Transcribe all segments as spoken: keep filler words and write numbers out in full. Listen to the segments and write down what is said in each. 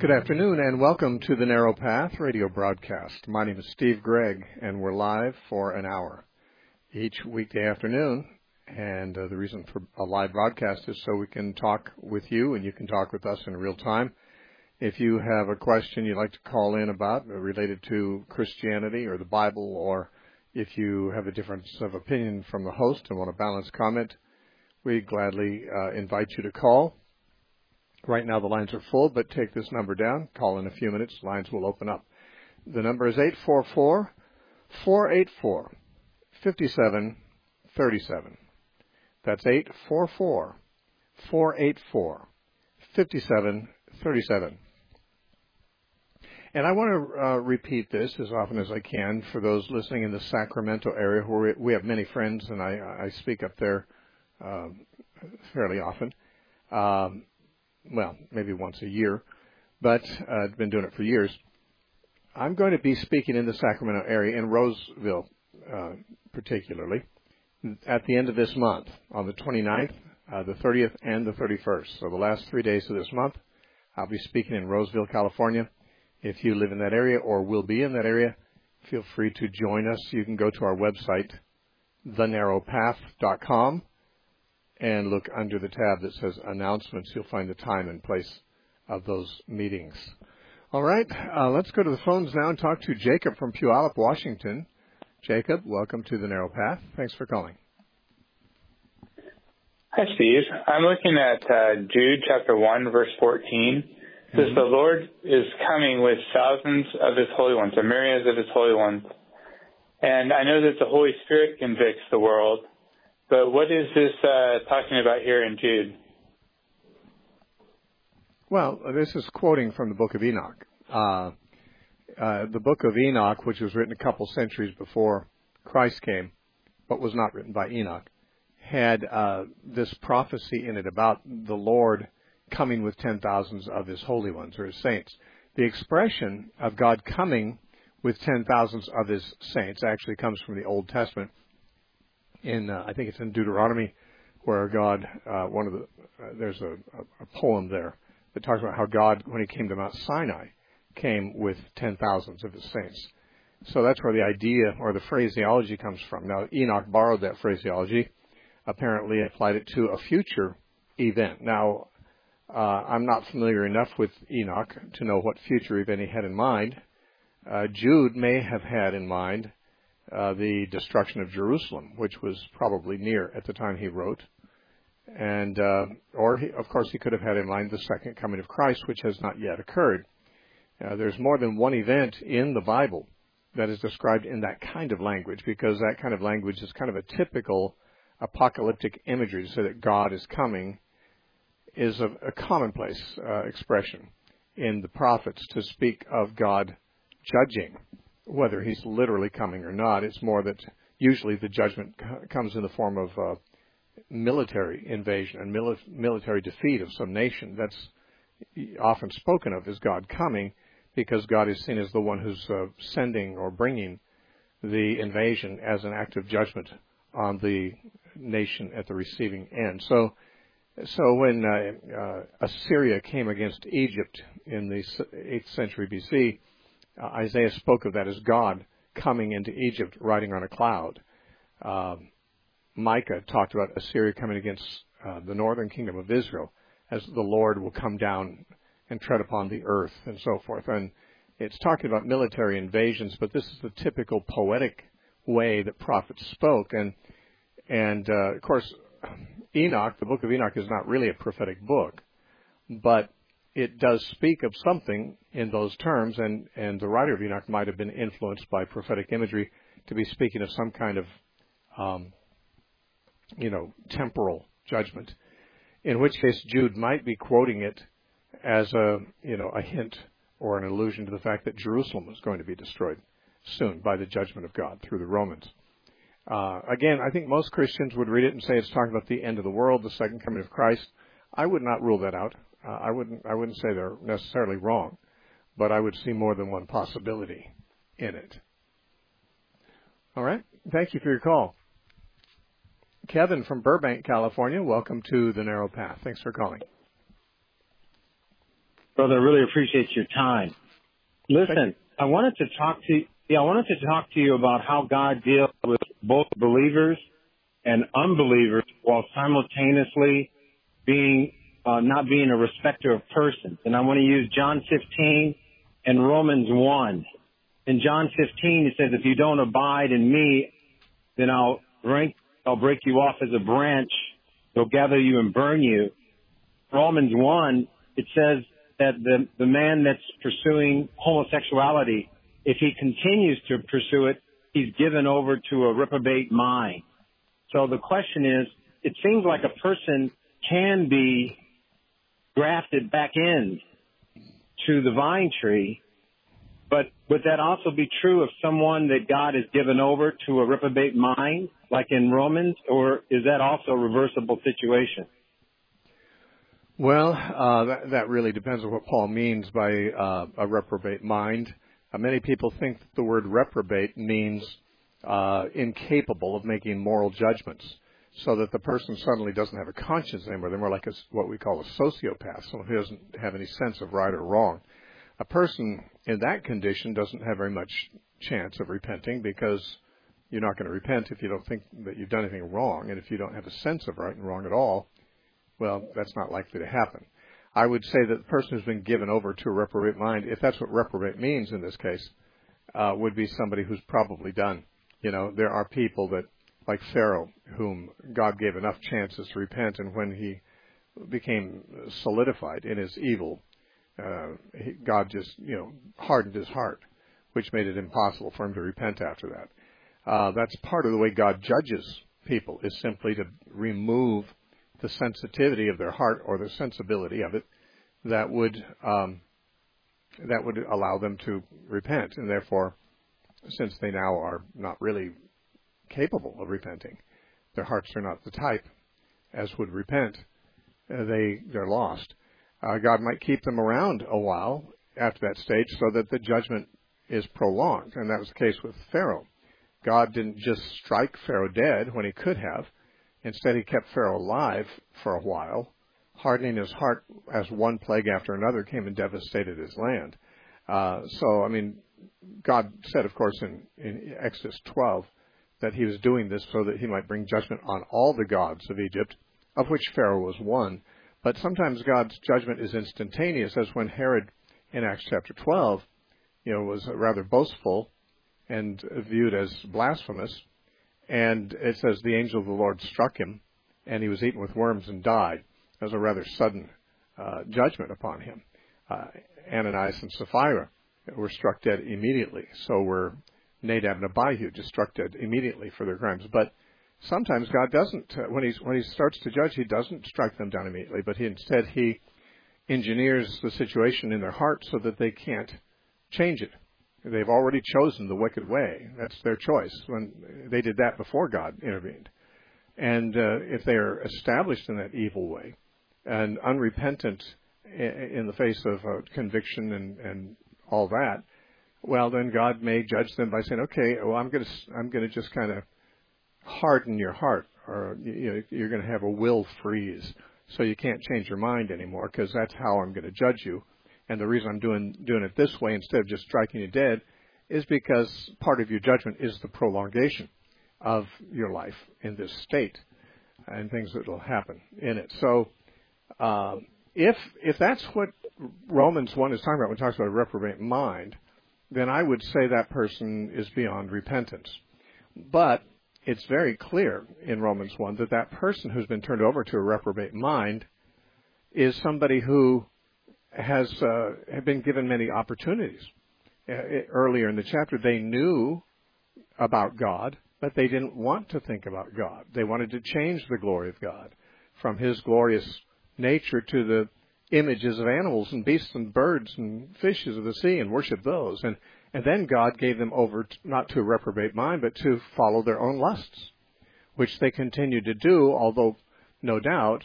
Good afternoon and welcome to the Narrow Path radio broadcast. My name is Steve Gregg and we're live for an hour each weekday afternoon. And uh, the reason for a live broadcast is so we can talk with you and you can talk with us in real time. If you have a question you'd like to call in about uh, related to Christianity or the Bible, or if you have a difference of opinion from the host and want a balanced comment, we gladly uh, invite you to call. Right now the lines are full, but take this number down. Call in a few minutes. Lines will open up. The number is eight four four, four eight four, five seven three seven. That's eight four four, four eight four, five seven three seven. And I want to uh, repeat this as often as I can for those listening in the Sacramento area, where we have many friends, and I, I speak up there um, fairly often. Um, well, maybe once a year, but uh, I've been doing it for years. I'm going to be speaking in the Sacramento area, in Roseville uh, particularly, at the end of this month, on the twenty-ninth, uh, the thirtieth, and the thirty-first. So the last three days of this month, I'll be speaking in Roseville, California. If you live in that area or will be in that area, feel free to join us. You can go to our website, the narrow path dot com. And look under the tab that says announcements. You'll find the time and place of those meetings. All right, uh, let's go to the phones now and talk to Jacob from Puyallup, Washington. Jacob, welcome to the Narrow Path. Thanks for calling. Hi, Steve. I'm looking at uh, Jude chapter one, verse fourteen. It says, mm-hmm. The Lord is coming with thousands of his holy ones, or myriads of his holy ones. And I know that the Holy Spirit convicts the world. But what is this uh, talking about here in Jude? Well, this is quoting from the book of Enoch. Uh, uh, the book of Enoch, which was written a couple centuries before Christ came, but was not written by Enoch, had uh, this prophecy in it about the Lord coming with ten thousands of his holy ones, or his saints. The expression of God coming with ten thousands of his saints actually comes from the Old Testament. In uh, I think it's in Deuteronomy, where God, uh, one of the, uh, there's a, a, a poem there that talks about how God, when he came to Mount Sinai, came with ten thousands of his saints. So that's where the idea or the phraseology comes from. Now, Enoch borrowed that phraseology, apparently applied it to a future event. Now, uh, I'm not familiar enough with Enoch to know what future event he had in mind. Uh, Jude may have had in mind Uh, the destruction of Jerusalem, which was probably near at the time he wrote. And, uh, or he, of course, he could have had in mind the second coming of Christ, which has not yet occurred. Uh, there's more than one event in the Bible that is described in that kind of language, because that kind of language is kind of a typical apocalyptic imagery. To say that God is coming is a, a commonplace uh, expression in the prophets to speak of God judging. Whether he's literally coming or not, it's more that usually the judgment c- comes in the form of uh, military invasion and mili- military defeat of some nation. That's often spoken of as God coming, because God is seen as the one who's uh, sending or bringing the invasion as an act of judgment on the nation at the receiving end. So, so when uh, uh, Assyria came against Egypt in the eighth century B C, Uh, Isaiah spoke of that as God coming into Egypt riding on a cloud. Um, Micah talked about Assyria coming against uh, the northern kingdom of Israel as the Lord will come down and tread upon the earth and so forth. And it's talking about military invasions, but this is the typical poetic way that prophets spoke. And, and uh, of course, Enoch, the book of Enoch, is not really a prophetic book, but it does speak of something in those terms, and, and the writer of Enoch might have been influenced by prophetic imagery to be speaking of some kind of, um, you know, temporal judgment, in which case Jude might be quoting it as a, you know, a hint or an allusion to the fact that Jerusalem was going to be destroyed soon by the judgment of God through the Romans. Uh, again, I think most Christians would read it and say it's talking about the end of the world, the second coming of Christ. I would not rule that out. Uh, I wouldn't I wouldn't say they're necessarily wrong, but I would see more than one possibility in it. All right. Thank you for your call. Kevin from Burbank, California, welcome to the Narrow Path. Thanks for calling. Brother, I really appreciate your time. Listen, I wanted to talk to yeah, I wanted to talk to you about how God deals with both believers and unbelievers while simultaneously being uh, not being a respecter of persons. And I want to use John fifteen and Romans one. In John fifteen, it says, "If you don't abide in me, then I'll break I'll break you off as a branch. They'll gather you and burn you." Romans one, it says that the, the man that's pursuing homosexuality, if he continues to pursue it, he's given over to a reprobate mind. So the question is, it seems like a person can be grafted back in to the vine tree, but would that also be true of someone that God has given over to a reprobate mind, like in Romans, or is that also a reversible situation? Well, uh, that, that really depends on what Paul means by uh, a reprobate mind. Uh, many people think that the word reprobate means uh, incapable of making moral judgments, so that the person suddenly doesn't have a conscience anymore. They're more like a, what we call a sociopath, someone who doesn't have any sense of right or wrong. A person in that condition doesn't have very much chance of repenting, because you're not going to repent if you don't think that you've done anything wrong, and if you don't have a sense of right and wrong at all, well, that's not likely to happen. I would say that the person who's been given over to a reprobate mind, if that's what reprobate means in this case, uh, would be somebody who's probably done. You know, there are people that, like Pharaoh, whom God gave enough chances to repent, and when he became solidified in his evil, uh, he, God just, you know, hardened his heart, which made it impossible for him to repent after that. Uh, that's part of the way God judges people, is simply to remove the sensitivity of their heart, or the sensibility of it, that would um, that would allow them to repent. And therefore, since they now are not really capable of repenting, their hearts are not the type as would repent, uh, they they're lost. Uh, God might keep them around a while after that stage, so that the judgment is prolonged, and that was the case with Pharaoh. God didn't just strike Pharaoh dead when he could have. Instead, he kept Pharaoh alive for a while, hardening his heart as one plague after another came and devastated his land. Uh, so, I mean, God said, of course, in, in Exodus twelve, that he was doing this so that he might bring judgment on all the gods of Egypt, of which Pharaoh was one. But sometimes God's judgment is instantaneous, as when Herod, in Acts chapter twelve, you know, was rather boastful and viewed as blasphemous. And it says the angel of the Lord struck him, and he was eaten with worms and died. That was a rather sudden uh, judgment upon him. Uh, Ananias and Sapphira were struck dead immediately. So were Nadab and Abihu, just struck dead immediately for their crimes. But sometimes God doesn't, uh, when, he's, when he starts to judge, he doesn't strike them down immediately, but he, instead he engineers the situation in their heart so that they can't change it. They've already chosen the wicked way. That's their choice. When they did that before God intervened. And uh, if they are established in that evil way and unrepentant in the face of uh, conviction and, and all that, well, then God may judge them by saying, okay, well, I'm going to I'm going to just kind of harden your heart, or you know, you're going to have a will freeze, so you can't change your mind anymore, because that's how I'm going to judge you. And the reason I'm doing doing it this way instead of just striking you dead is because part of your judgment is the prolongation of your life in this state and things that will happen in it. So uh, if if that's what Romans one is talking about when it talks about a reprobate mind, then I would say that person is beyond repentance. But it's very clear in Romans one that that person who's been turned over to a reprobate mind is somebody who has uh, have been given many opportunities. Uh, earlier in the chapter, they knew about God, but they didn't want to think about God. They wanted to change the glory of God from his glorious nature to the images of animals and beasts and birds and fishes of the sea and worship those. And, and then God gave them over to, not to a reprobate mind, but to follow their own lusts, which they continued to do, although no doubt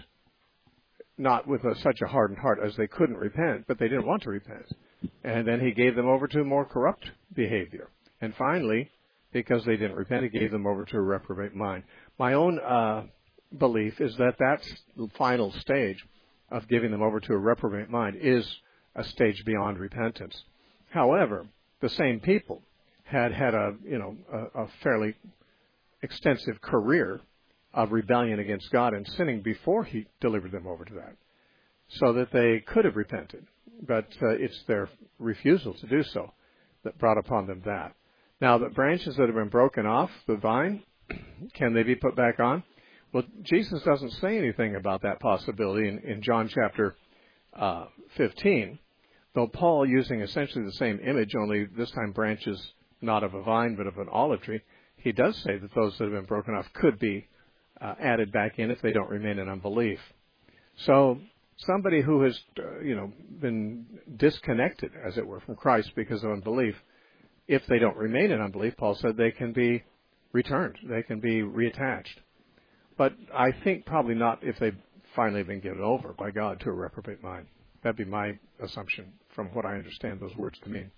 not with a, such a hardened heart as they couldn't repent, but they didn't want to repent. And then he gave them over to more corrupt behavior. And finally, because they didn't repent, he gave them over to a reprobate mind. My own uh, belief is that that's the final stage of giving them over to a reprobate mind is a stage beyond repentance. However, the same people had had a, you know, a, a fairly extensive career of rebellion against God and sinning before he delivered them over to that, so that they could have repented. But uh, it's their refusal to do so that brought upon them that. Now, the branches that have been broken off the vine, can they be put back on? Well, Jesus doesn't say anything about that possibility in, in John chapter uh, fifteen, though Paul, using essentially the same image, only this time branches not of a vine but of an olive tree, he does say that those that have been broken off could be uh, added back in if they don't remain in unbelief. So somebody who has, uh, you know, been disconnected, as it were, from Christ because of unbelief, if they don't remain in unbelief, Paul said they can be returned. They can be reattached. But I think probably not if they've finally been given over by God to a reprobate mind. That'd be my assumption from what I understand those words to mean.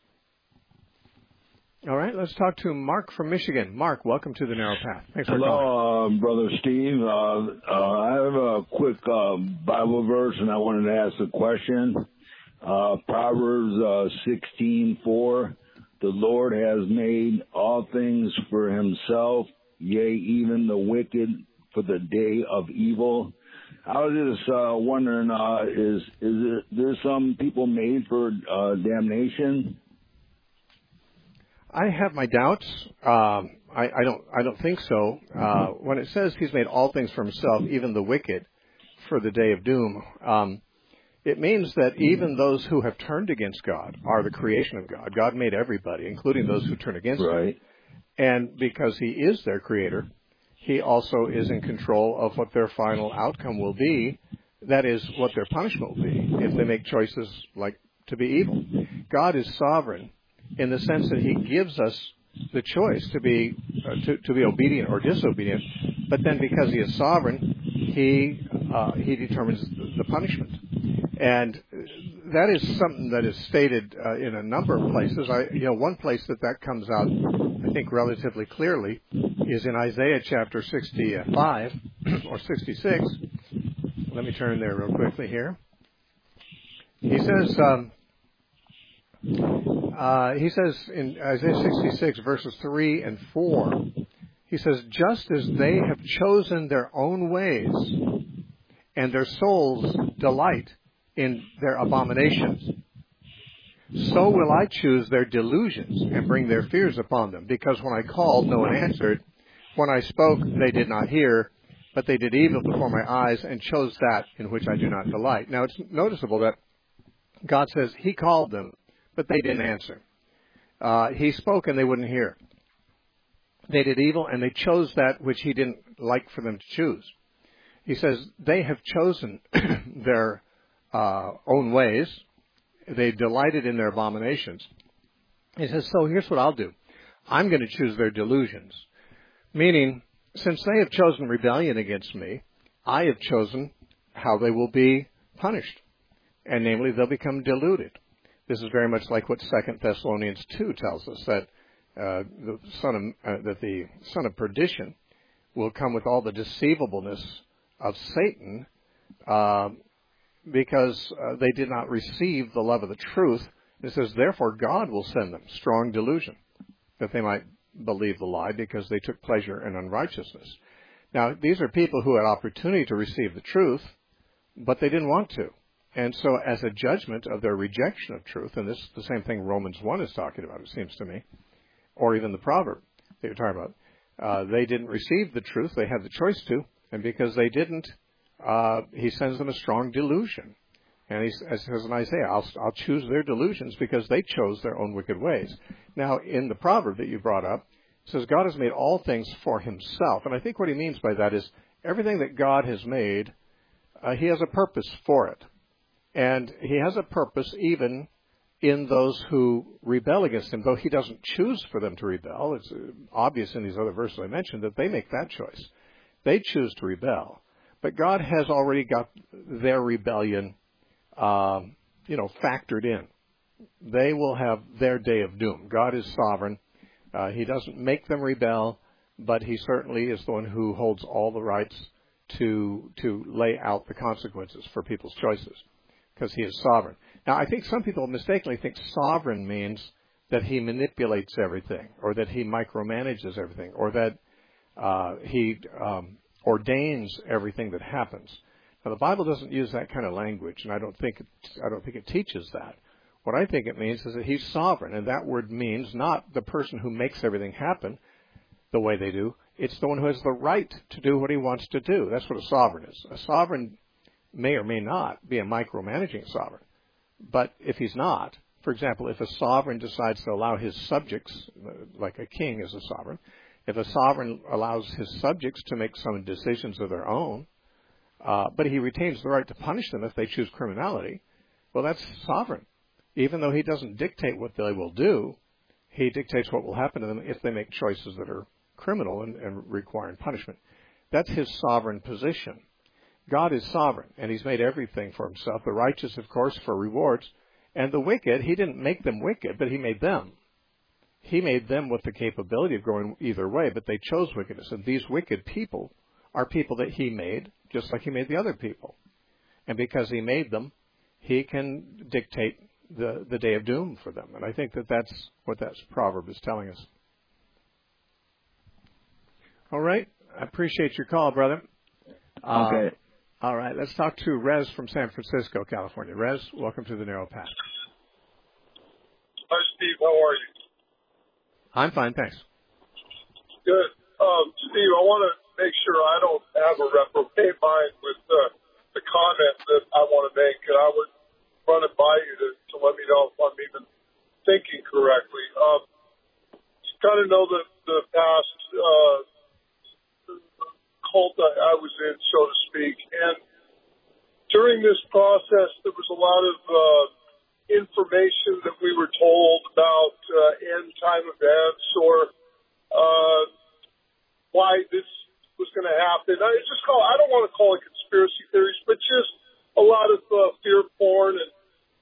All right, let's talk to Mark from Michigan. Mark, welcome to the Narrow Path. Thanks for calling. Hello, uh, Brother Steve. Uh, uh, I have a quick uh, Bible verse, and I wanted to ask a question. Uh, Proverbs uh, sixteen four. The Lord has made all things for himself, yea, even the wicked for the day of evil. I was just uh, wondering, uh, is is it, there some people made for uh, damnation? I have my doubts. Um, I, I don't. I don't think so. Uh, when it says He's made all things for Himself, even the wicked, for the day of doom, um, it means that even those who have turned against God are the creation of God. God made everybody, including those who turn against right. Him. And because He is their Creator, He also is in control of what their final outcome will be. That is, what their punishment will be if they make choices like to be evil. God is sovereign in the sense that He gives us the choice to be uh, to, to be obedient or disobedient, but then because He is sovereign, He uh, He determines the punishment, and that is something that is stated uh, in a number of places. I, you know, one place that that comes out, I think, relatively clearly is in Isaiah chapter sixty-five or sixty-six. Let me turn there real quickly here. He says. Um, Uh, he says in Isaiah sixty-six, verses three and four, he says, just as they have chosen their own ways, and their souls delight in their abominations, so will I choose their delusions and bring their fears upon them. Because when I called, no one answered. When I spoke, they did not hear, but they did evil before my eyes and chose that in which I do not delight. Now, it's noticeable that God says He called them, but they didn't answer. Uh, he spoke and they wouldn't hear. They did evil and they chose that which He didn't like for them to choose. He says they have chosen their uh, own ways. They delighted in their abominations. He says, so here's what I'll do. I'm going to choose their delusions. Meaning, since they have chosen rebellion against me, I have chosen how they will be punished. And namely, they'll become deluded. This is very much like what Second Thessalonians two tells us, that uh, the son of uh, that the son of perdition will come with all the deceivableness of Satan, uh, because uh, they did not receive the love of the truth. It says, therefore, God will send them strong delusion, that they might believe the lie, because they took pleasure in unrighteousness. Now, these are people who had opportunity to receive the truth, but they didn't want to. And so as a judgment of their rejection of truth, and this is the same thing Romans one is talking about, it seems to me, or even the proverb that you're talking about, uh, they didn't receive the truth. They had the choice to, and because they didn't, uh, He sends them a strong delusion. And He says in Isaiah, I'll, I'll choose their delusions because they chose their own wicked ways. Now, in the proverb that you brought up, it says God has made all things for Himself. And I think what he means by that is everything that God has made, uh, He has a purpose for it. And He has a purpose even in those who rebel against Him, though He doesn't choose for them to rebel. It's obvious in these other verses I mentioned that they make that choice. They choose to rebel. But God has already got their rebellion, uh, you know, factored in. They will have their day of doom. God is sovereign. Uh, he doesn't make them rebel, but He certainly is the one who holds all the rights to to lay out the consequences for people's choices. because he is sovereign. Now, I think some people mistakenly think sovereign means that he manipulates everything, or that he micromanages everything, or that uh, he um, ordains everything that happens. Now, the Bible doesn't use that kind of language, and I don't think it, I don't think it teaches that. What I think it means is that he's sovereign, and that word means not the person who makes everything happen the way they do. It's the one who has the right to do what he wants to do. That's what a sovereign is. A sovereign may or may not be a micromanaging sovereign. But if he's not, for example, if a sovereign decides to allow his subjects, like a king is a sovereign, if a sovereign allows his subjects to make some decisions of their own, uh, but he retains the right to punish them if they choose criminality, well, that's sovereign. Even though he doesn't dictate what they will do, he dictates what will happen to them if they make choices that are criminal and, and requiring punishment. That's his sovereign position. God is sovereign, and he's made everything for himself. The righteous, of course, for rewards. And the wicked, he didn't make them wicked, but he made them. He made them with the capability of going either way, but they chose wickedness. And these wicked people are people that he made, just like he made the other people. And because he made them, he can dictate the, the day of doom for them. And I think that that's what that proverb is telling us. All right. I appreciate your call, brother. Okay. Um, all right. Let's talk to Rez from San Francisco, California. Rez, welcome to the Narrow Path. Hi, Steve. How are you? I'm fine, thanks. Good. Um, Steve, I want to make sure I don't have a reprobate mind with uh, the comment that I want to make, and I would run it by you to, to let me know if I'm even thinking correctly. Um, you kind of know the, the past uh, cult I, I was in, so to speak, and during this process, there was a lot of uh, information that we were told about uh, end-time events or uh, why this was going to happen. I just call I don't want to call it conspiracy theories, but just a lot of uh, fear porn. And,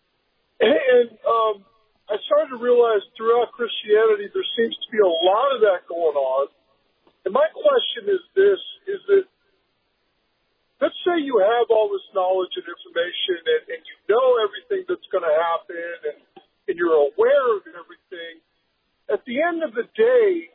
and um, I started to realize throughout Christianity there seems to be a lot of that going on. And my question is this, is that let's say you have all this knowledge and information and, and you know everything that's going to happen and, and you're aware of everything. At the end of the day,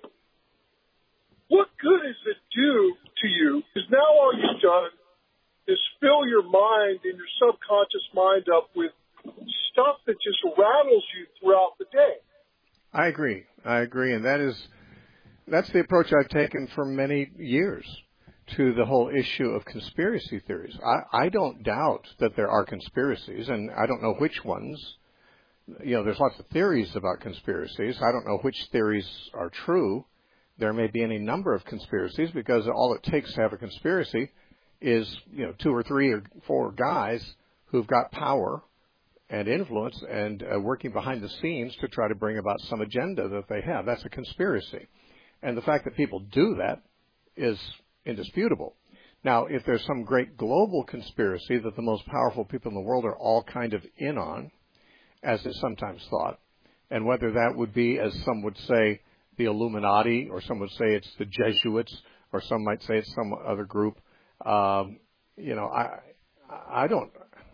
what good does it do to you? Because now all you've done is fill your mind and your subconscious mind up with stuff that just rattles you throughout the day. I agree. I agree. And that is, that's the approach I've taken for many years to the whole issue of conspiracy theories. I, I don't doubt that there are conspiracies, and I don't know which ones. You know, there's lots of theories about conspiracies. I don't know which theories are true. There may be any number of conspiracies because all it takes to have a conspiracy is, you know, two or three or four guys who've got power and influence and uh, working behind the scenes to try to bring about some agenda that they have. That's a conspiracy. And the fact that people do that is indisputable. Now, if there's some great global conspiracy that the most powerful people in the world are all kind of in on, as is sometimes thought, and whether that would be, as some would say, the Illuminati, or some would say it's the Jesuits, or some might say it's some other group, um, you know, I, I don't,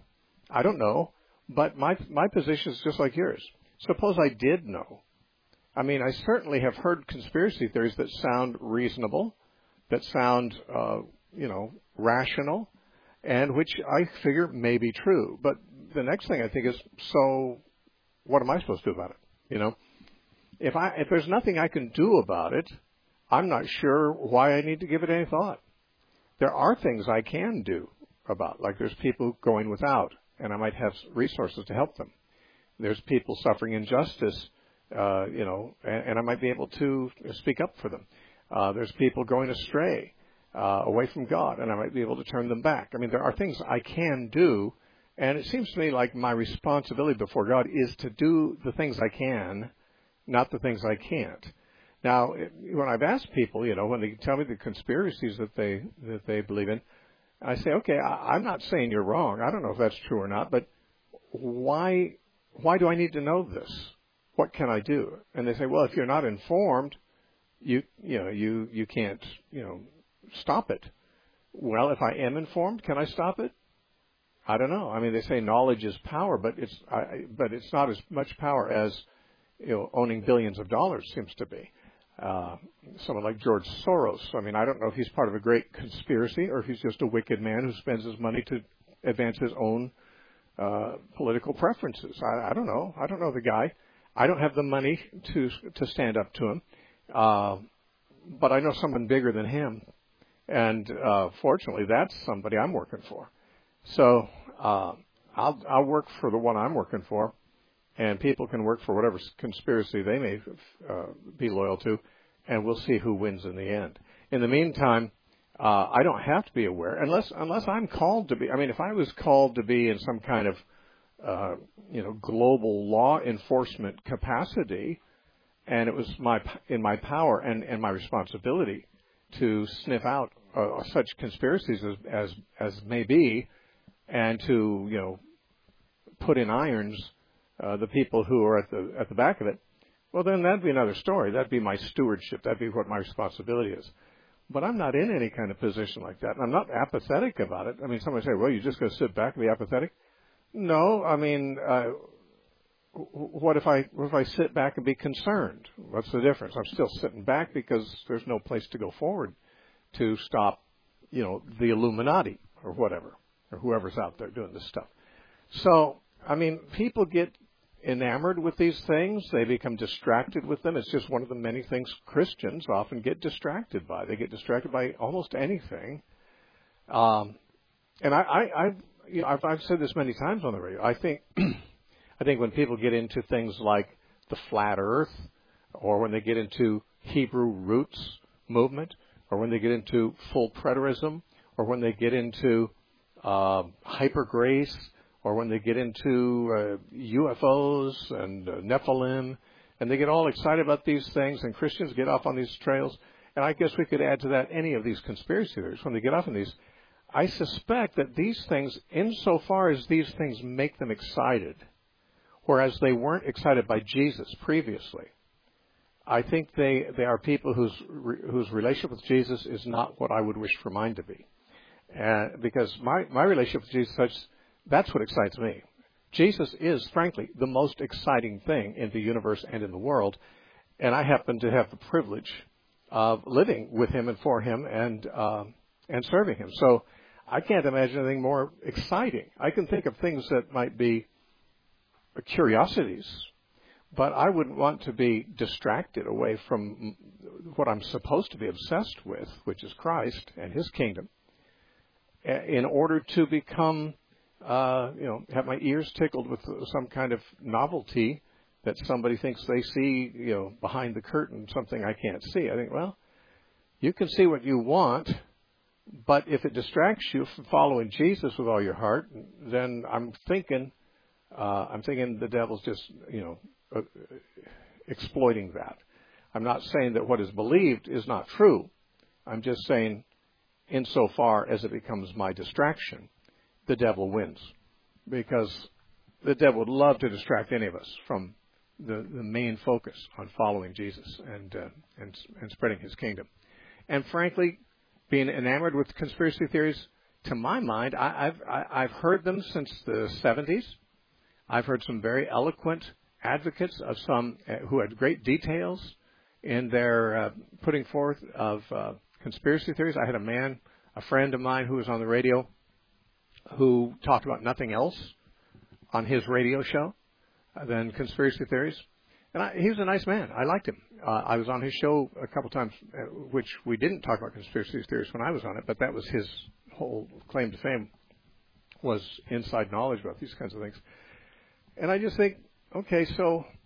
I don't know. But my my position is just like yours. Suppose I did know. I mean, I certainly have heard conspiracy theories that sound reasonable, that sound, uh, you know, rational, and which I figure may be true. But the next thing I think is, so what am I supposed to do about it? You know, if I if there's nothing I can do about it, I'm not sure why I need to give it any thought. There are things I can do about, like there's people going without, and I might have resources to help them. There's people suffering injustice, uh, you know, and, and I might be able to speak up for them. Uh, there's people going astray, uh, away from God, and I might be able to turn them back. I mean, there are things I can do, and it seems to me like my responsibility before God is to do the things I can, not the things I can't. Now, when I've asked people, you know, when they tell me the conspiracies that they that they believe in, I say, okay, I, I'm not saying you're wrong. I don't know if that's true or not, but why why do I need to know this? What can I do? And they say, well, if you're not informed, you you know you you can't you know stop it. Well, if I am informed, can I stop it? I don't know. I mean, they say knowledge is power, but it's I, but it's not as much power as, you know, owning billions of dollars seems to be. Uh, someone like George Soros. I mean, I don't know if he's part of a great conspiracy or if he's just a wicked man who spends his money to advance his own uh, political preferences. I, I don't know. I don't know the guy. I don't have the money to to stand up to him, uh, but I know someone bigger than him, and uh, fortunately, that's somebody I'm working for. So uh, I'll I'll work for the one I'm working for, and people can work for whatever conspiracy they may uh, be loyal to, and we'll see who wins in the end. In the meantime, uh, I don't have to be aware unless unless I'm called to be. I mean, if I was called to be in some kind of Uh, you know, global law enforcement capacity, and it was my in my power and, and my responsibility to sniff out uh, such conspiracies as, as as may be, and to, you know, put in irons uh, the people who are at the at the back of it. Well, then that'd be another story. That'd be my stewardship. That'd be what my responsibility is. But I'm not in any kind of position like that. And I'm not apathetic about it. I mean, somebody say, "Well, you're just going to sit back and be apathetic." No, I mean, uh, what if I what if I sit back and be concerned? What's the difference? I'm still sitting back because there's no place to go forward to stop, you know, the Illuminati or whatever, or whoever's out there doing this stuff. So, I mean, people get enamored with these things. They become distracted with them. It's just one of the many things Christians often get distracted by. They get distracted by almost anything. Um, and I, I, I've You know, I've, I've said this many times on the radio. I think, I think when people get into things like the flat Earth, or when they get into Hebrew roots movement, or when they get into full preterism, or when they get into uh, hyper grace, or when they get into uh, U F Os and uh, Nephilim, and they get all excited about these things, and Christians get off on these trails. And I guess we could add to that any of these conspiracy theories. When they get off on these, I suspect that these things, insofar as these things make them excited, whereas they weren't excited by Jesus previously, I think they, they are people whose whose relationship with Jesus is not what I would wish for mine to be. Uh, because my, my relationship with Jesus, such, that's what excites me. Jesus is, frankly, the most exciting thing in the universe and in the world, and I happen to have the privilege of living with him and for him and uh, and serving him. So I can't imagine anything more exciting. I can think of things that might be curiosities, but I wouldn't want to be distracted away from what I'm supposed to be obsessed with, which is Christ and his kingdom, in order to become, uh, you know, have my ears tickled with some kind of novelty that somebody thinks they see, you know, behind the curtain, something I can't see. I think, well, you can see what you want, but if it distracts you from following Jesus with all your heart, then I'm thinking, uh, I'm thinking the devil's just, you know, uh, exploiting that. I'm not saying that what is believed is not true. I'm just saying, insofar as it becomes my distraction, the devil wins, because the devil would love to distract any of us from the, the main focus on following Jesus and uh, and and spreading his kingdom. And frankly, being enamored with conspiracy theories, to my mind, I, I've I, I've heard them since the seventies. I've heard some very eloquent advocates of some uh, who had great details in their uh, putting forth of uh, conspiracy theories. I had a man, a friend of mine who was on the radio, who talked about nothing else on his radio show than conspiracy theories. And I, he was a nice man. I liked him. Uh, I was on his show a couple times, uh, which we didn't talk about conspiracy theories when I was on it, but that was his whole claim to fame, was inside knowledge about these kinds of things. And I just think, okay, so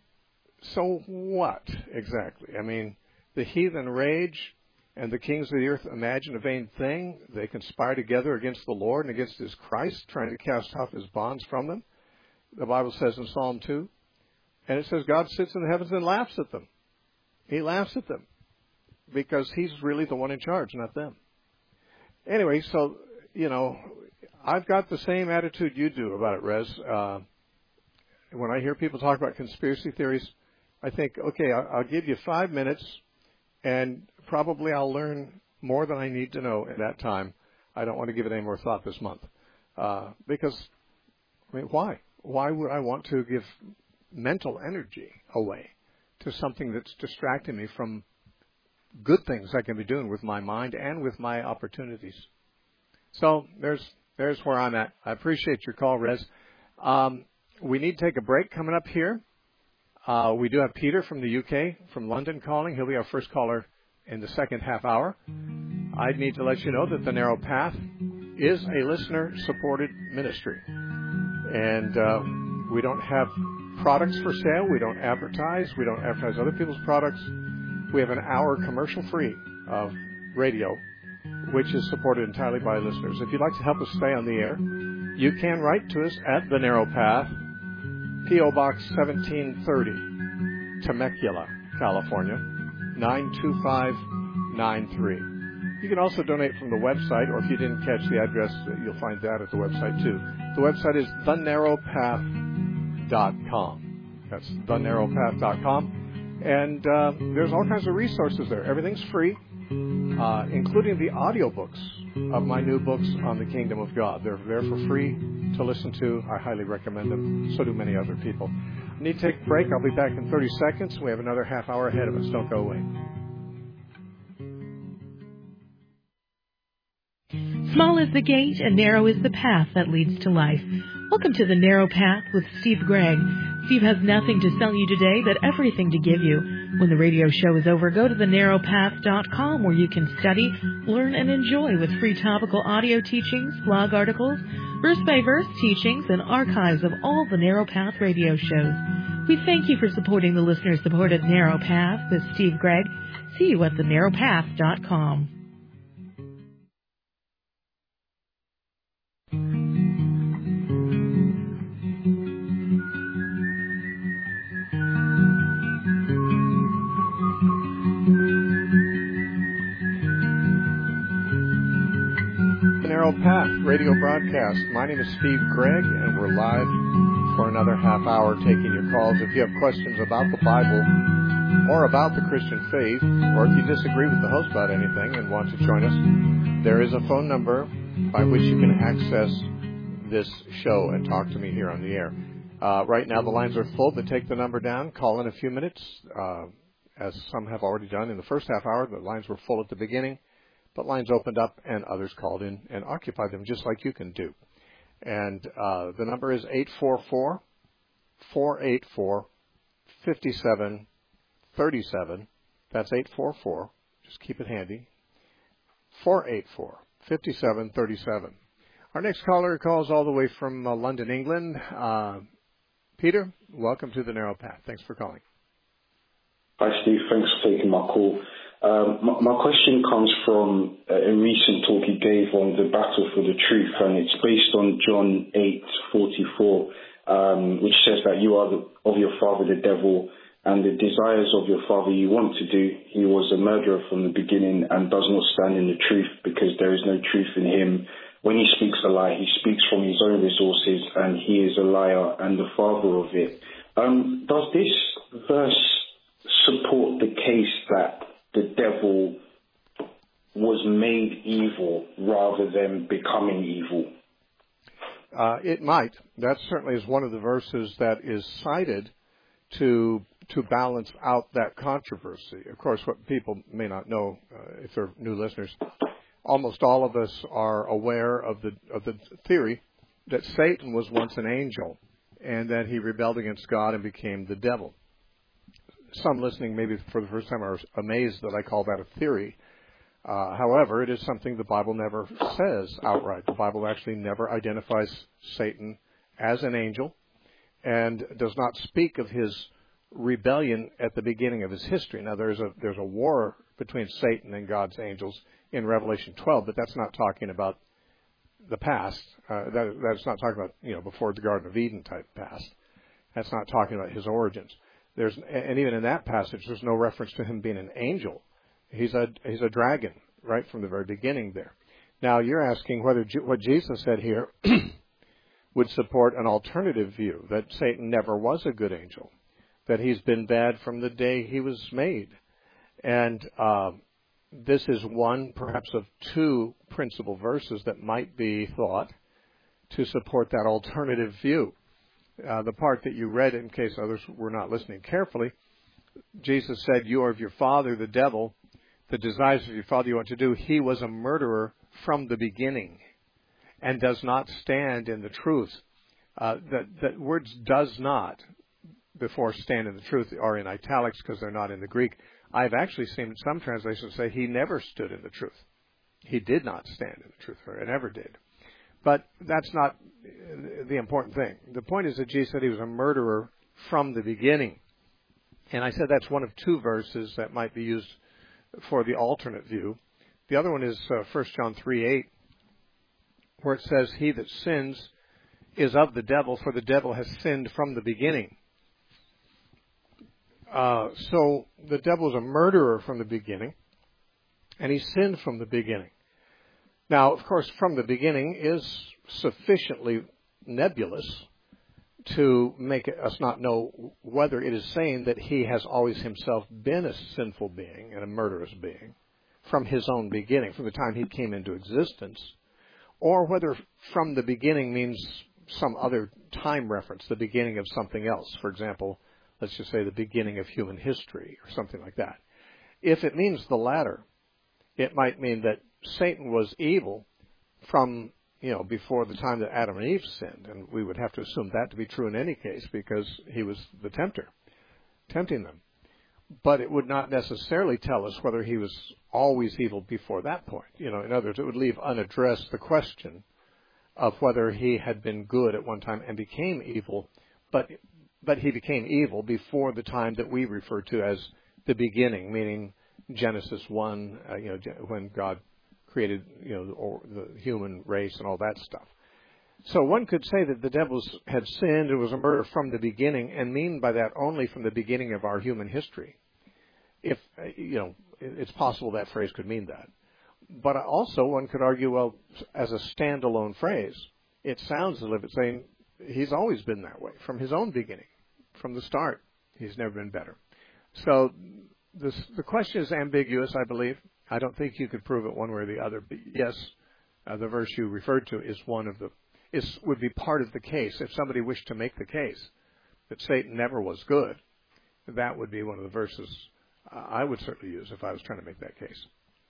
so what exactly? I mean, the heathen rage and the kings of the earth imagine a vain thing. They conspire together against the Lord and against his Christ, trying to cast off his bonds from them. The Bible says in Psalm two, and it says God sits in the heavens and laughs at them. He laughs at them because he's really the one in charge, not them. Anyway, so, you know, I've got the same attitude you do about it, Rez. Uh, when I hear people talk about conspiracy theories, I think, okay, I'll, I'll give you five minutes, and probably I'll learn more than I need to know at that time. I don't want to give it any more thought this month. Uh, because, I mean, why? Why would I want to give mental energy away to something that's distracting me from good things I can be doing with my mind and with my opportunities? So there's there's where I'm at. I appreciate your call, Rez. Um, we need to take a break coming up here. Uh, we do have Peter from the U K, from London, calling. He'll be our first caller in the second half hour. I need to let you know that The Narrow Path is a listener-supported ministry. And uh, we don't have products for sale. We don't advertise. We don't advertise other people's products. We have an hour commercial-free of radio, which is supported entirely by listeners. If you'd like to help us stay on the air, you can write to us at The Narrow Path, P O. Box seventeen thirty, Temecula, California, nine two five nine three. You can also donate from the website, or if you didn't catch the address, you'll find that at the website too. The website is the narrow path dot com. That's the narrow path dot com. And uh, there's all kinds of resources there. Everything's free, uh, including the audiobooks of my new books on the Kingdom of God. They're there for free to listen to. I highly recommend them. So do many other people. I need to take a break. I'll be back in thirty seconds. We have another half hour ahead of us. Don't go away. Small is the gate and narrow is the path that leads to life. Welcome to The Narrow Path with Steve Gregg. Steve has nothing to sell you today, but everything to give you. When the radio show is over, go to the narrow path dot com where you can study, learn, and enjoy with free topical audio teachings, blog articles, verse-by-verse teachings, and archives of all the Narrow Path radio shows. We thank you for supporting the listener-supported Narrow Path with Steve Gregg. See you at the narrow path dot com. Narrow Path radio broadcast. My name is Steve Gregg, and we're live for another half hour taking your calls. If you have questions about the Bible or about the Christian faith, or if you disagree with the host about anything and want to join us, there is a phone number by which you can access this show and talk to me here on the air. Uh, right now the lines are full, but take the number down. Call in a few minutes, uh, as some have already done in the first half hour. The lines were full at the beginning. But lines opened up and others called in and occupied them just like you can do. And uh, the number is eight four four, four eight four, five seven three seven. That's eight four four. Just keep it handy. four eight four, five seven three seven. Our next caller calls all the way from uh, London, England. Uh, Peter, welcome to The Narrow Path. Thanks for calling. Hi, Steve. Thanks for taking my call. Um, my, my question comes from a recent talk you gave on the battle for the truth, and it's based on John eight forty-four, um, which says that you are the, of your father the devil, and the desires of your father you want to do. He was a murderer from the beginning and does not stand in the truth, because there is no truth in him. When he speaks a lie, he speaks from his own resources, and he is a liar and the father of it. Um, does this verse support the case that the devil was made evil rather than becoming evil? Uh, it might. That certainly is one of the verses that is cited to to balance out that controversy. Of course, what people may not know, uh, if they're new listeners, almost all of us are aware of the of the theory that Satan was once an angel and that he rebelled against God and became the devil. Some listening maybe for the first time are amazed that I call that a theory. Uh, however, it is something the Bible never says outright. The Bible actually never identifies Satan as an angel and does not speak of his rebellion at the beginning of his history. Now, there's a there's a war between Satan and God's angels in Revelation twelve, but that's not talking about the past. Uh, that, that's not talking about, you know, before the Garden of Eden type past. That's not talking about his origins. There's, and even in that passage, there's no reference to him being an angel. He's a he's a dragon right from the very beginning there. Now you're asking whether what Jesus said here would support an alternative view, that Satan never was a good angel, that he's been bad from the day he was made. And uh, this is one, perhaps of two principal verses that might be thought to support that alternative view. Uh, the part that you read, in case others were not listening carefully, Jesus said, "You are of your father, the devil. The desires of your father you want to do." He was a murderer from the beginning and does not stand in the truth. Uh, the, the words "does not" before "stand in the truth" are in italics because they're not in the Greek. I've actually seen some translations say he never stood in the truth. He did not stand in the truth, or never did. But that's not the important thing. The point is that Jesus said he was a murderer from the beginning. And I said that's one of two verses that might be used for the alternate view. The other one is uh, First John three eight, where it says, "He that sins is of the devil, for the devil has sinned from the beginning." Uh, so the devil is a murderer from the beginning, and he sinned from the beginning. Now, of course, from the beginning is sufficiently nebulous to make us not know whether it is saying that he has always himself been a sinful being and a murderous being from his own beginning, from the time he came into existence, or whether from the beginning means some other time reference, the beginning of something else. For example, let's just say the beginning of human history or something like that. If it means the latter, it might mean that Satan was evil from, you know, before the time that Adam and Eve sinned. And we would have to assume that to be true in any case because he was the tempter, tempting them. But it would not necessarily tell us whether he was always evil before that point. You know, in other words, it would leave unaddressed the question of whether he had been good at one time and became evil, but but he became evil before the time that we refer to as the beginning, meaning Genesis one, uh, you know, when God created, you know, or the human race and all that stuff. So one could say that the devil had sinned and was a murderer from the beginning, and mean by that only from the beginning of our human history. If, uh, you know, it's possible that phrase could mean that. But also one could argue, well, as a standalone phrase, it sounds as if it's saying he's always been that way from his own beginning, from the start. He's never been better. So this, the question is ambiguous, I believe. I don't think you could prove it one way or the other. But yes, uh, the verse you referred to is one of the is would be part of the case. If somebody wished to make the case that Satan never was good, that would be one of the verses uh, I would certainly use if I was trying to make that case.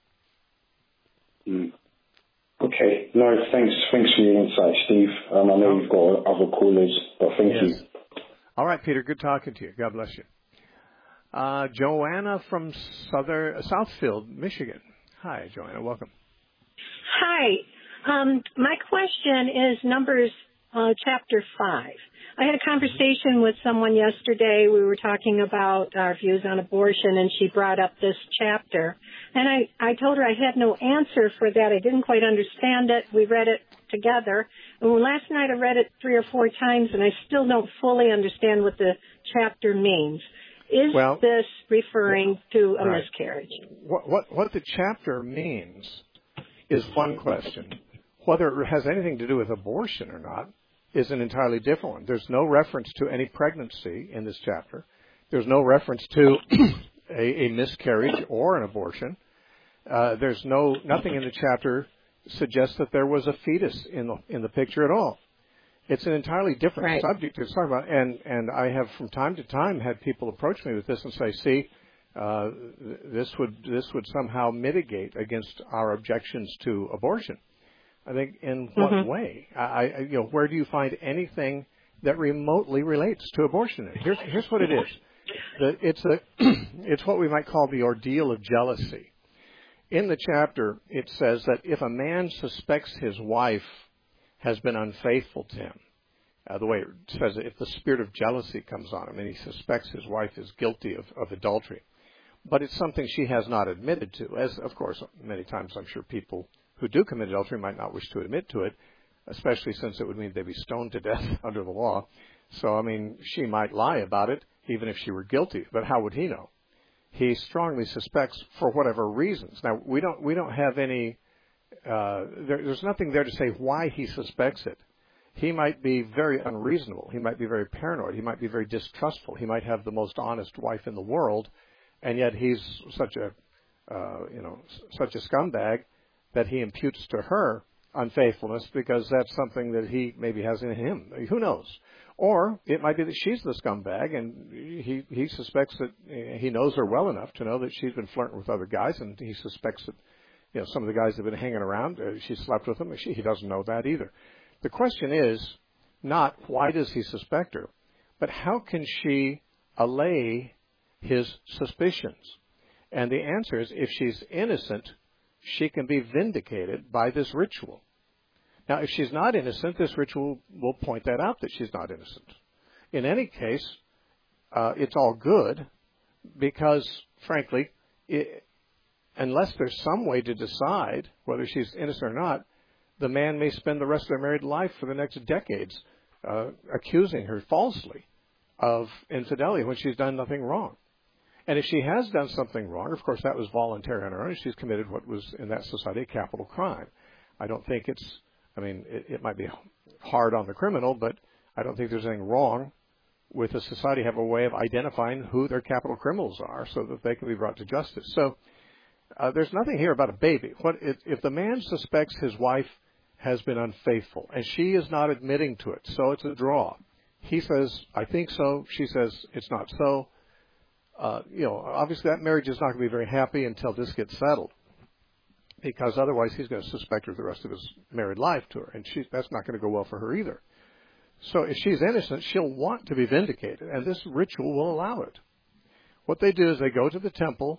Mm. Okay. No, thanks. Thanks for your insight, Steve. Um, I know oh. you've got other callers, but thank yes. you. All right, Peter. Good talking to you. God bless you. Uh, Joanna from Southern, uh, Southfield, Michigan. Hi, Joanna. Welcome. Hi. Um, my question is Numbers uh, chapter five. I had a conversation with someone yesterday. We were talking about our views on abortion, and she brought up this chapter. And I, I told her I had no answer for that. I didn't quite understand it. We read it together. And last night I read it three or four times, and I still don't fully understand what the chapter means. Is well, this referring to a right. miscarriage? What, what, what the chapter means is one question. Whether it has anything to do with abortion or not is an entirely different one. There's no reference to any pregnancy in this chapter. There's no reference to a, a miscarriage or an abortion. Uh, there's no nothing in the chapter suggests that there was a fetus in the in the picture at all. It's an entirely different right. subject to talk about, and and I have from time to time had people approach me with this and say, "See, uh, this would this would somehow mitigate against our objections to abortion." I think in what mm-hmm. way? I, I you know where do you find anything that remotely relates to abortion? Here's here's what it is. The, it's a it's what we might call the ordeal of jealousy. In the chapter, it says that if a man suspects his wife has been unfaithful to him, uh, the way it says, if the spirit of jealousy comes on him and he suspects his wife is guilty of, of adultery, but it's something she has not admitted to, as of course many times I'm sure people who do commit adultery might not wish to admit to it, especially since it would mean they'd be stoned to death under the law. So, I mean, she might lie about it even if she were guilty, but how would he know? He strongly suspects for whatever reasons. Now, we don't we don't have any Uh, there, there's nothing there to say why he suspects it. He might be very unreasonable. He might be very paranoid. He might be very distrustful. He might have the most honest wife in the world, and yet he's such a, uh, you know, such a scumbag that he imputes to her unfaithfulness because that's something that he maybe has in him. Who knows? Or it might be that she's the scumbag, and he he suspects that he knows her well enough to know that she's been flirting with other guys, and he suspects that, you know, some of the guys have been hanging around. Uh, she slept with them. She, he doesn't know that either. The question is not why does he suspect her, but how can she allay his suspicions? And the answer is, if she's innocent, she can be vindicated by this ritual. Now, if she's not innocent, this ritual will point that out, that she's not innocent. In any case, uh, it's all good because, frankly, it, unless there's some way to decide whether she's innocent or not, the man may spend the rest of their married life for the next decades uh, accusing her falsely of infidelity when she's done nothing wrong. And if she has done something wrong, of course, that was voluntary on her own. She's committed what was, in that society, a capital crime. I don't think it's, I mean, it, it might be hard on the criminal, but I don't think there's anything wrong with a society have a way of identifying who their capital criminals are so that they can be brought to justice. So uh, there's nothing here about a baby. What if, if the man suspects his wife has been unfaithful and she is not admitting to it, so it's a draw. He says, I think so. She says, it's not so. Uh, you know, obviously that marriage is not going to be very happy until this gets settled, because otherwise he's going to suspect her the rest of his married life to her, and she, that's not going to go well for her either. So if she's innocent, she'll want to be vindicated, and this ritual will allow it. What they do is they go to the temple.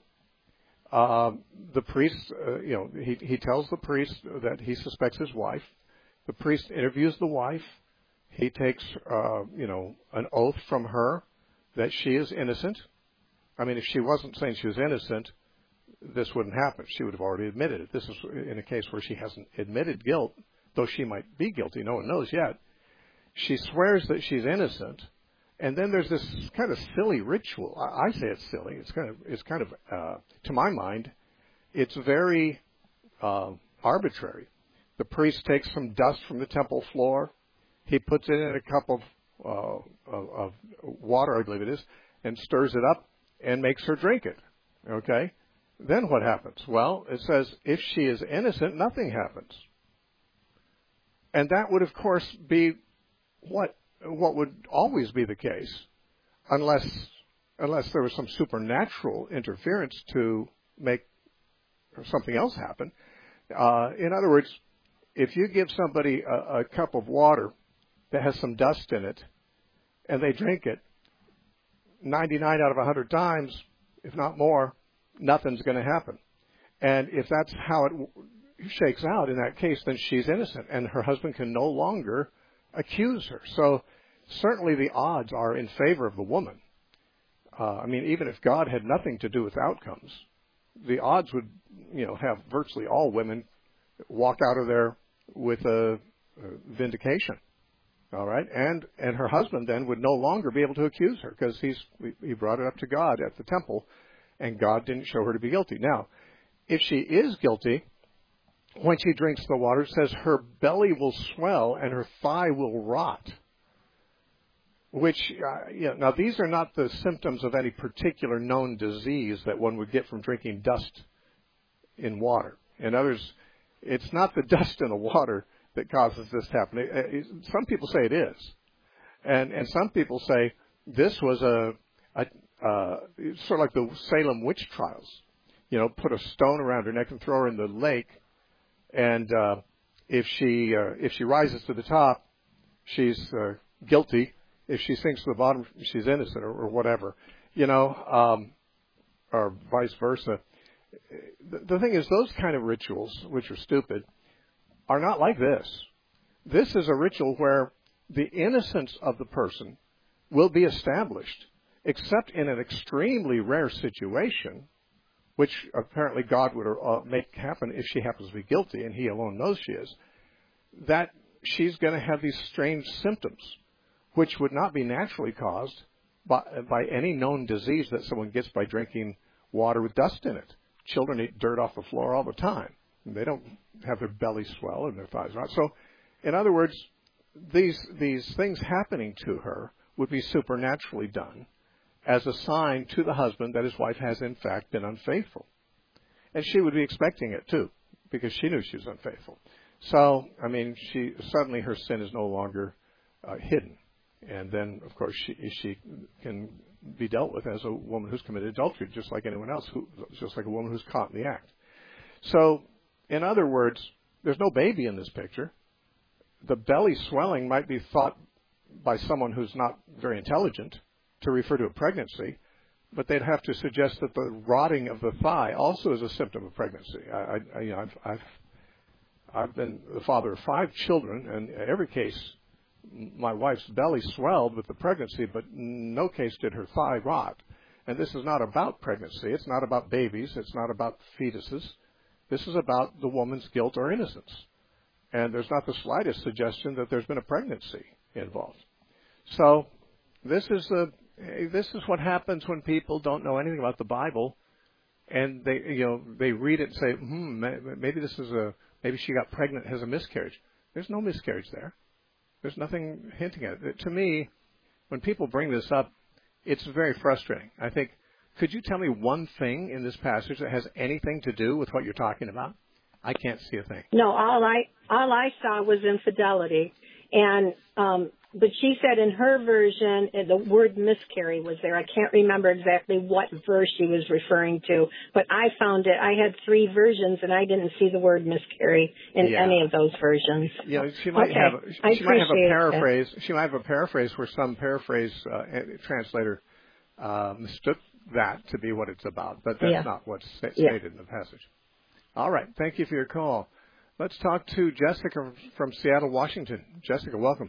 Uh, the priest, uh, you know, he, he tells the priest that he suspects his wife. The priest interviews the wife. He takes, uh, you know, an oath from her that she is innocent. I mean, if she wasn't saying she was innocent, this wouldn't happen. She would have already admitted it. This is in a case where she hasn't admitted guilt, though she might be guilty. No one knows yet. She swears that she's innocent, and then there's this kind of silly ritual. I, I say it's silly. It's kind of, it's kind of, uh, to my mind, it's very uh, arbitrary. The priest takes some dust from the temple floor. He puts it in a cup of, uh, of, of water, I believe it is, and stirs it up and makes her drink it. Okay? Then what happens? Well, it says if she is innocent, nothing happens. And that would, of course, be what what would always be the case, unless unless there was some supernatural interference to make something else happen. Uh, in other words, if you give somebody a, a cup of water that has some dust in it, and they drink it, ninety-nine out of one hundred times, if not more, nothing's going to happen. And if that's how it shakes out in that case, then she's innocent, and her husband can no longer accuse her. So certainly the odds are in favor of the woman. Uh, I mean, even if God had nothing to do with outcomes, the odds would, you know, have virtually all women walk out of there with a, a vindication. All right, and and her husband then would no longer be able to accuse her because he's he brought it up to God at the temple, and God didn't show her to be guilty. Now, if she is guilty, when she drinks the water, it says her belly will swell and her thigh will rot. Which, uh, you know, now these are not the symptoms of any particular known disease that one would get from drinking dust in water. In others, it's not the dust in the water that causes this to happen. Some people say it is, and and some people say this was a, a uh, sort of like the Salem witch trials. You know, put a stone around her neck and throw her in the lake, and uh, if she uh, if she rises to the top, she's uh, guilty. If she sinks to the bottom, she's innocent, or, or whatever. You know, um, or vice versa. The, the thing is, those kind of rituals, which are stupid, are not like this. This is a ritual where the innocence of the person will be established, except in an extremely rare situation, which apparently God would uh, make happen if she happens to be guilty, and he alone knows she is, that she's going to have these strange symptoms, which would not be naturally caused by, by any known disease that someone gets by drinking water with dust in it. Children eat dirt off the floor all the time. They don't have their belly swell and their thighs rot. So, in other words, these these things happening to her would be supernaturally done as a sign to the husband that his wife has, in fact, been unfaithful. And she would be expecting it, too, because she knew she was unfaithful. So, I mean, she suddenly her sin is no longer uh, hidden. And then, of course, she, she can be dealt with as a woman who's committed adultery, just like anyone else, who, just like a woman who's caught in the act. So, in other words, there's no baby in this picture. The belly swelling might be thought by someone who's not very intelligent to refer to a pregnancy, but they'd have to suggest that the rotting of the thigh also is a symptom of pregnancy. I, I, you know, I've, I've, I've been the father of five children, and in every case, my wife's belly swelled with the pregnancy, but in no case did her thigh rot. And this is not about pregnancy. It's not about babies. It's not about fetuses. This is about the woman's guilt or innocence. And there's not the slightest suggestion that there's been a pregnancy involved. So this is the this is what happens when people don't know anything about the Bible, and they you know they read it and say, hmm, maybe this is a maybe she got pregnant, has a miscarriage. There's no miscarriage there. There's nothing hinting at it. To me, when people bring this up, it's very frustrating. I think, could you tell me one thing in this passage that has anything to do with what you're talking about? I can't see a thing. No, all I all I saw was infidelity, and um, but she said in her version the word miscarry was there. I can't remember exactly what verse she was referring to, but I found it. I had three versions, and I didn't see the word miscarry in yeah. any of those versions. Yeah, she might okay. have. She, she might have a paraphrase. That. She might have a paraphrase where some paraphrase uh, translator uh, mistook that to be what it's about, but that's yeah. not what's stated yeah. in the passage. All right. Thank you for your call. Let's talk to Jessica from Seattle, Washington. Jessica, welcome.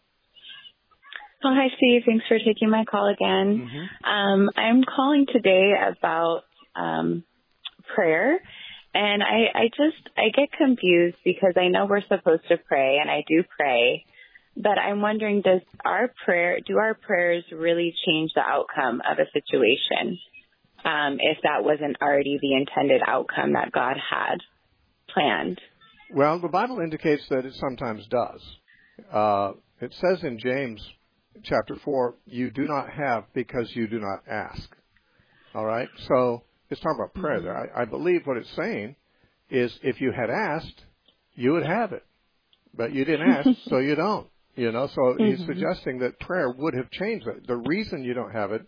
Oh, hi, Steve. Thanks for taking my call again. Mm-hmm. Um, I'm calling today about um, prayer, and I, I just I get confused because I know we're supposed to pray, and I do pray, but I'm wondering, does our prayer do our prayers really change the outcome of a situation? Um, if that wasn't already the intended outcome that God had planned? Well, the Bible indicates that it sometimes does. Uh, it says in James chapter four, you do not have because you do not ask. All right? So it's talking about prayer mm-hmm. there. I, I believe what it's saying is if you had asked, you would have it. But you didn't ask, so you don't. You know, so mm-hmm. he's suggesting that prayer would have changed it. The reason you don't have it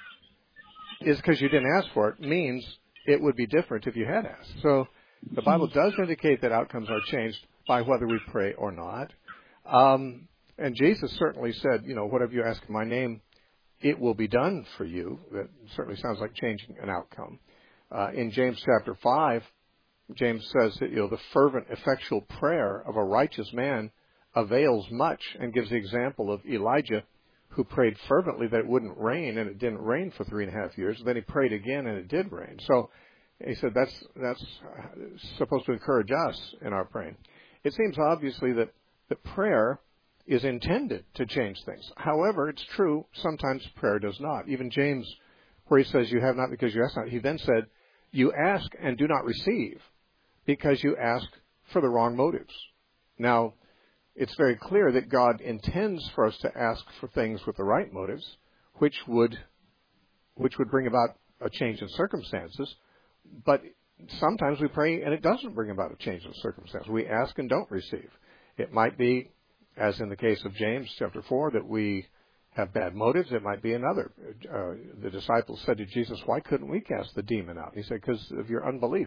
is because you didn't ask for it, means it would be different if you had asked. So the Bible does indicate that outcomes are changed by whether we pray or not. Um, and Jesus certainly said, you know, whatever you ask in my name, it will be done for you. That certainly sounds like changing an outcome. Uh, in James chapter five, James says that, you know, the fervent, effectual prayer of a righteous man avails much, and gives the example of Elijah, who prayed fervently that it wouldn't rain, and it didn't rain for three and a half years. Then he prayed again, and it did rain. So he said that's that's supposed to encourage us in our praying. It seems obviously that, that prayer is intended to change things. However, it's true, sometimes prayer does not. Even James, where he says, you have not because you ask not, he then said, you ask and do not receive because you ask for the wrong motives. Now, it's very clear that God intends for us to ask for things with the right motives, which would which would bring about a change in circumstances. But sometimes we pray and it doesn't bring about a change in circumstances. We ask and don't receive. It might be, as in the case of James chapter four, that we have bad motives. It might be another. Uh, the disciples said to Jesus, why couldn't we cast the demon out? He said, because of your unbelief.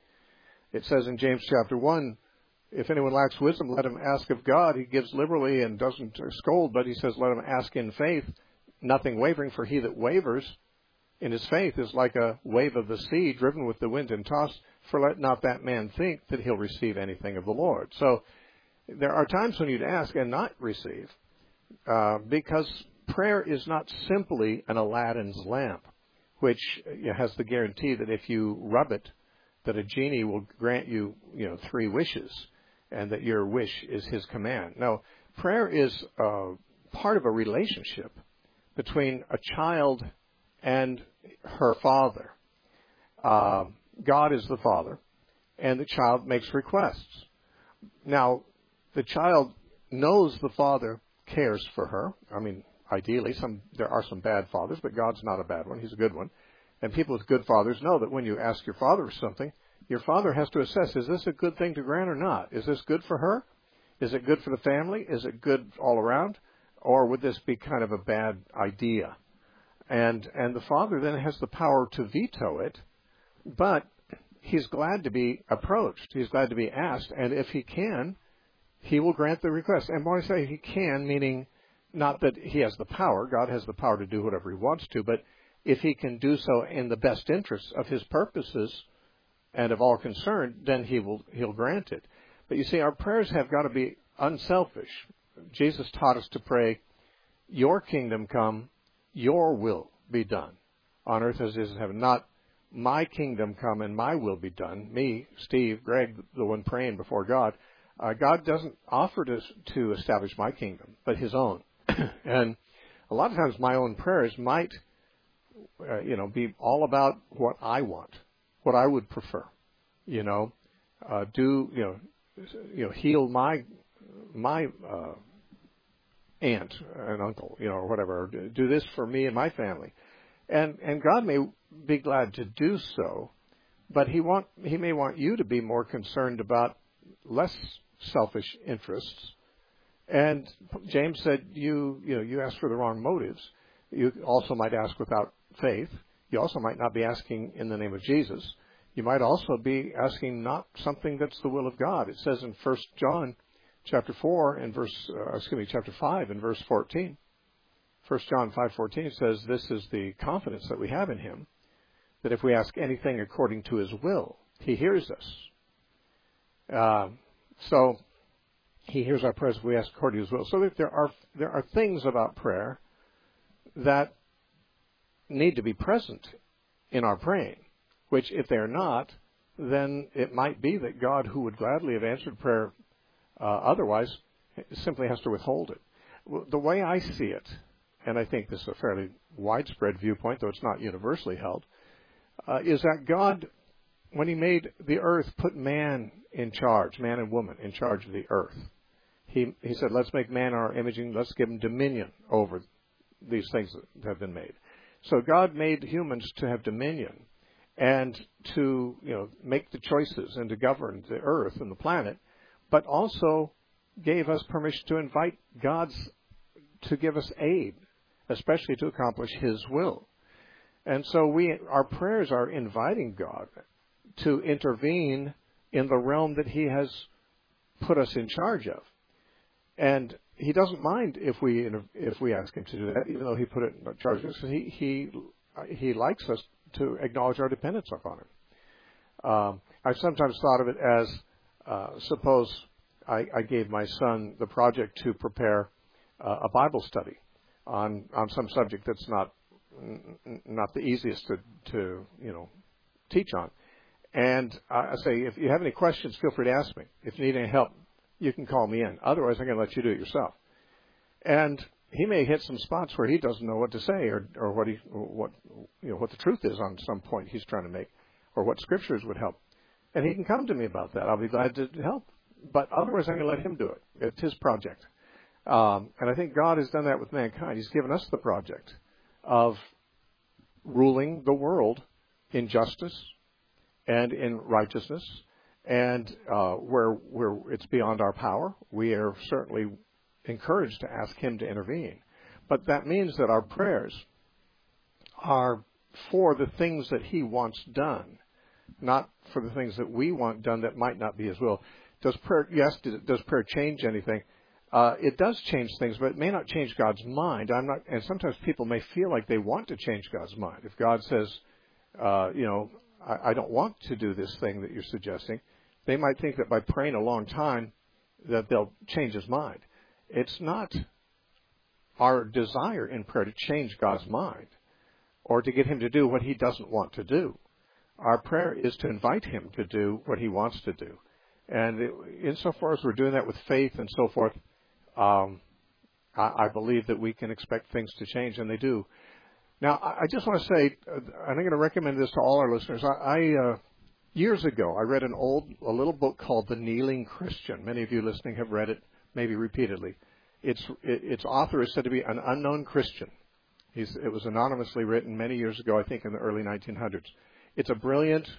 It says in James chapter one, if anyone lacks wisdom, let him ask of God. He gives liberally and doesn't scold, but he says, let him ask in faith, nothing wavering, for he that wavers in his faith is like a wave of the sea, driven with the wind and tossed. For let not that man think that he'll receive anything of the Lord. So there are times when you'd ask and not receive, uh, because prayer is not simply an Aladdin's lamp, which has the guarantee that if you rub it, that a genie will grant you, you know, three wishes, and that your wish is his command. No, prayer is uh, part of a relationship between a child and her father. Uh, God is the father, and the child makes requests. Now, the child knows the father cares for her. I mean, ideally, some there are some bad fathers, but God's not a bad one. He's a good one. And people with good fathers know that when you ask your father for something, your father has to assess, is this a good thing to grant or not? Is this good for her? Is it good for the family? Is it good all around? Or would this be kind of a bad idea? And and the father then has the power to veto it, but he's glad to be approached. He's glad to be asked, and if he can, he will grant the request. And when I say he can, meaning not that he has the power. God has the power to do whatever he wants to, but if he can do so in the best interests of his purposes and of all concerned, then he will he'll grant it. But you see, our prayers have got to be unselfish. Jesus taught us to pray, your kingdom come, your will be done on earth as it is in heaven. Not my kingdom come and my will be done. Me, Steve, Greg, the one praying before God. Uh, God doesn't offer to, to establish my kingdom, but his own. And a lot of times my own prayers might, uh, you know, be all about what I want, what I would prefer. You know, uh, do, you know, you know, heal my, my, uh, aunt and uncle, you know, or whatever. Do this for me and my family. And, and God may be glad to do so, but he want, he may want you to be more concerned about less selfish interests. And James said, you, you know, you ask for the wrong motives. You also might ask without faith. You also might not be asking in the name of Jesus. You might also be asking not something that's the will of God. It says in First John chapter four and verse, uh, excuse me, chapter five and verse fourteen. First John five fourteen says, this is the confidence that we have in him, that if we ask anything according to his will, he hears us. Uh, so he hears our prayers if we ask according to his will. So that there are there are things about prayer that need to be present in our praying, which if they're not, then it might be that God, who would gladly have answered prayer uh, otherwise, simply has to withhold it. The way I see it, and I think this is a fairly widespread viewpoint, though it's not universally held, uh, is that God, when he made the earth, put man in charge, man and woman in charge of the earth. He he said, let's make man our image and let's give him dominion over these things that have been made. So God made humans to have dominion and to, you know, make the choices and to govern the earth and the planet, but also gave us permission to invite God's, to give us aid, especially to accomplish his will. And so we, our prayers are inviting God to intervene in the realm that he has put us in charge of. And he doesn't mind if we if we ask him to do that, even though he put it in charge of us. He he he likes us to acknowledge our dependence upon him. Um, I've sometimes thought of it as, uh, suppose I, I gave my son the project to prepare uh, a Bible study on on some subject that's not not the easiest to to you know teach on. And I say, if you have any questions, feel free to ask me. If you need any help, you can call me in. Otherwise, I'm going to let you do it yourself. And he may hit some spots where he doesn't know what to say, or, or what he, what you know, what the truth is on some point he's trying to make, or what scriptures would help. And he can come to me about that. I'll be glad to help. But otherwise, I'm going to let him do it. It's his project. Um, and I think God has done that with mankind. He's given us the project of ruling the world in justice and in righteousness, and uh, where where it's beyond our power, we are certainly encouraged to ask him to intervene. But that means that our prayers are for the things that he wants done, not for the things that we want done that might not be his will. Does prayer, yes, does prayer change anything? Uh, it does change things, but it may not change God's mind. I'm not, and sometimes people may feel like they want to change God's mind. If God says, uh, you know, I, I don't want to do this thing that you're suggesting, they might think that by praying a long time that they'll change his mind. It's not our desire in prayer to change God's mind or to get him to do what he doesn't want to do. Our prayer is to invite him to do what he wants to do. And it, insofar as we're doing that with faith and so forth, um, I, I believe that we can expect things to change, and they do. Now, I, I just want to say, uh, and I'm going to recommend this to all our listeners. I, I uh, years ago, I read an old, a little book called The Kneeling Christian. Many of you listening have read it, maybe repeatedly. Its its author is said to be an unknown Christian. He's, it was anonymously written many years ago, I think in the early nineteen hundreds. It's a brilliant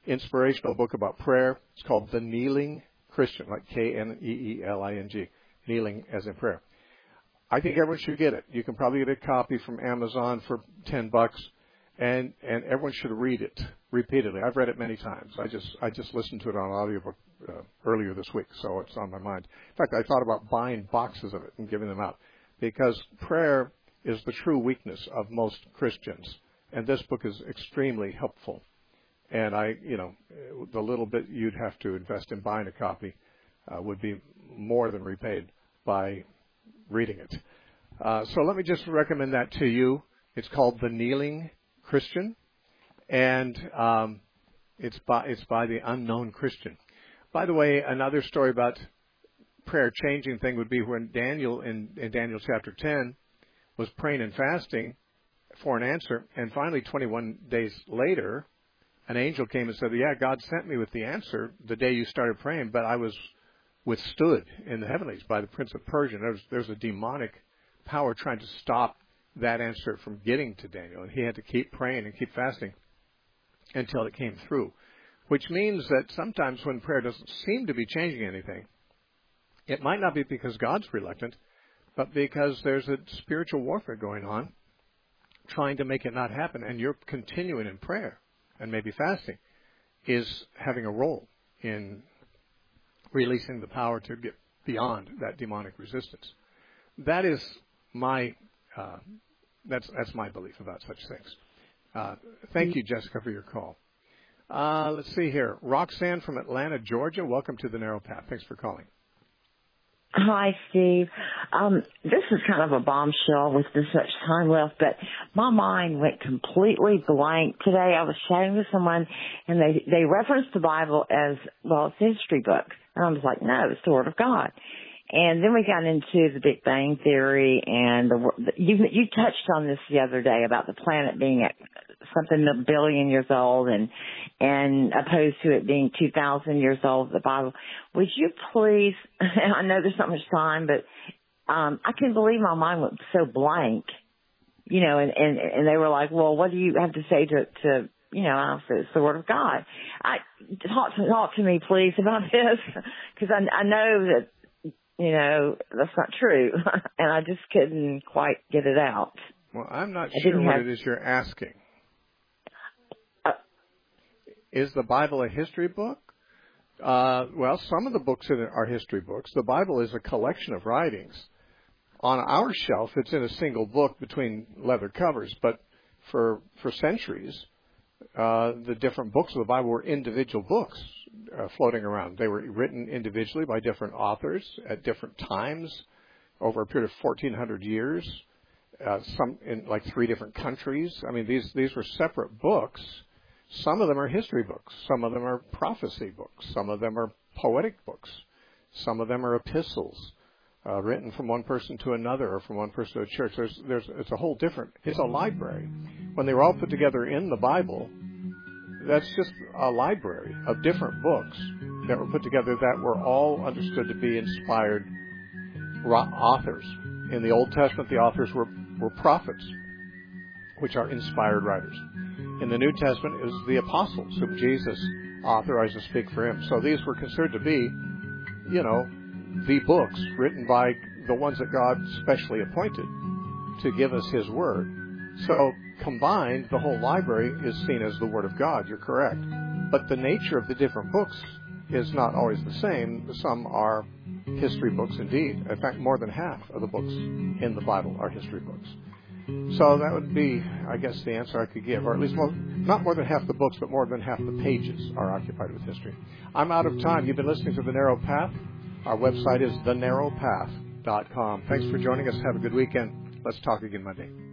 inspirational book about prayer. It's called The Kneeling Christian, like K N E E L I N G, kneeling as in prayer. I think everyone should get it. You can probably get a copy from Amazon for ten bucks, and and everyone should read it repeatedly. I've read it many times. I just I just listened to it on audiobook uh, earlier this week, so it's on my mind. In fact, I thought about buying boxes of it and giving them out, because prayer is the true weakness of most Christians, and this book is extremely helpful. And I, you know, the little bit you'd have to invest in buying a copy uh, would be more than repaid by reading it. Uh, so let me just recommend that to you. It's called The Kneeling Christian, and um, it's by it's by the Unknown Christian. By the way, another story about prayer changing thing would be when Daniel in, in Daniel chapter ten was praying and fasting for an answer, and finally twenty-one days later, an angel came and said, "Yeah, God sent me with the answer the day you started praying, but I was withstood in the heavenlies by the prince of Persia." There's there's a demonic power trying to stop that answer from getting to Daniel, and he had to keep praying and keep fasting until it came through, which means that sometimes when prayer doesn't seem to be changing anything, it might not be because God's reluctant, but because there's a spiritual warfare going on trying to make it not happen, and you're continuing in prayer and maybe fasting is having a role in releasing the power to get beyond that demonic resistance. That is my uh, that's that's my belief about such things. Uh, thank you, Jessica, for your call. Uh, let's see here. Roxanne from Atlanta, Georgia. Welcome to the Narrow Path. Thanks for calling. Hi, Steve. Um, this is kind of a bombshell with this much time left, but my mind went completely blank today. I was chatting with someone, and they, they referenced the Bible as, well, it's a history book. And I was like, no, it's the Word of God. And then we got into the Big Bang Theory, and the, you, you touched on this the other day about the planet being at something a billion years old, and and opposed to it being two thousand years old, the Bible. Would you please, I know there's not much time, but um, I couldn't believe my mind went so blank, you know, and, and, and they were like, well, what do you have to say to, to you know, I said, it's the Word of God. I Talk to, talk to me, please, about this, because I, I know that, you know, that's not true, and I just couldn't quite get it out. Well, I'm not sure what have... it is you're asking. Uh, is the Bible a history book? Uh, well, some of the books in it are history books. The Bible is a collection of writings. On our shelf, it's in a single book between leather covers, but for for centuries, uh, the different books of the Bible were individual books. Uh, floating around. They were written individually by different authors at different times over a period of fourteen hundred years, uh, some in like three different countries. I mean, these, these were separate books. Some of them are history books. Some of them are prophecy books. Some of them are poetic books. Some of them are epistles uh, written from one person to another or from one person to a church. There's, there's, it's a whole different, it's a library. When they were all put together in the Bible, that's just a library of different books that were put together that were all understood to be inspired authors. In the Old Testament, the authors were, were prophets, which are inspired writers. In the New Testament, it was the apostles whom Jesus authorized to speak for him. So these were considered to be, you know, the books written by the ones that God specially appointed to give us his word. So combined, the whole library is seen as the Word of God. You're correct. But the nature of the different books is not always the same. Some are history books indeed. In fact, more than half of the books in the Bible are history books. So that would be, I guess, the answer I could give. Or at least more, not more than half the books, but more than half the pages are occupied with history. I'm out of time. You've been listening to The Narrow Path. Our website is the narrow path dot com. Thanks for joining us. Have a good weekend. Let's talk again Monday.